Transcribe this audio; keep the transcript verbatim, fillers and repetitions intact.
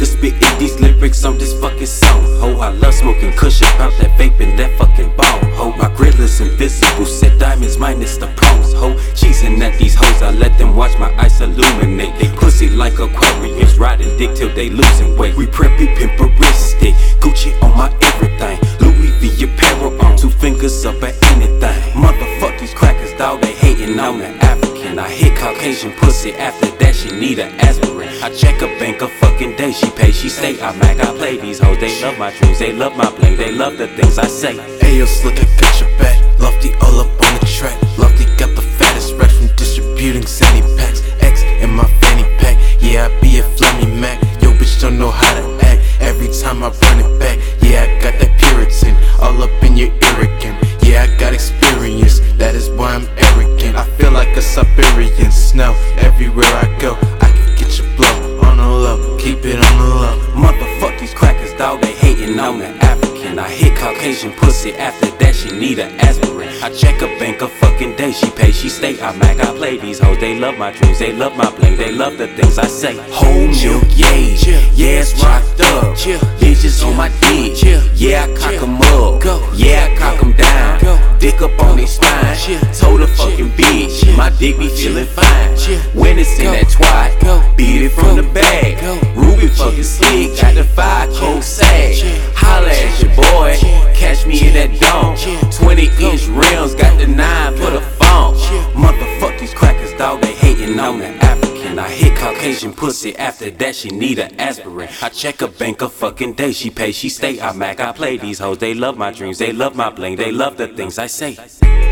nigga spittin' these lyrics on this fucking song. Ho, I love smoking cushion, pop that vape and that fucking bone. Ho, my grill is invisible, set diamonds minus the prongs. Ho, cheesing at these hoes, I let them watch my ice illuminate. They pussy like Aquarius, riding dick till they losing weight. We preppy, pimperistic, Gucci on my everything, Louis V apparel on, two fingers up at anything. Motherfuck these crackers, dawg, they hating on the African. I hit Caucasian pussy, after that she need an aspirin. I check a bank a fucking day, she pay, she stay. I Mac, I play these hoes, they love my dreams, they love my bling, they love the things I say. Ayo, slick, I got your back. Lofty all up on the track. Lofty got the fattest racks from distributing Sandy packs. X in my fanny pack, yeah, I be a flammy Mac. Yo, bitch don't know how to act. Every time I run it back, yeah, I got that Puritan all up in your ear again. Yeah, I got experience, that is why I'm arrogant. I feel like a Siberian snow. Everywhere I go, I can get your blow on the low, keep it on the low. Motherfuck these crackers, dawg, they hating on the African. I hit Caucasian pussy, after that she need an aspirin. I check a bank a fucking day, she pay, she stay. I Mac, I play these hoes, they love my dreams, they love my bling, they love the things I say. Whole milk, yeah, yeah, it's rocked up. Bitches on my dick, yeah, I cock 'em up, yeah, I cock 'em down. Dick up on their spine, told a fucking bitch, my dick be feeling fine. When it's in that twat, beat it from the bag. Ruby fucking slick, got the five cold sag. Holla at your boy, catch me in that dome. Twenty inch rims, got the nine for the phone. Motherfuck these crackers, dawg, they hating on the African. I hit Caucasian pussy, after that she need an aspirin. I check a bank a fucking day, she pay, she stay. I Mac, I play these hoes, they love my dreams, they love my bling, they love the things I say.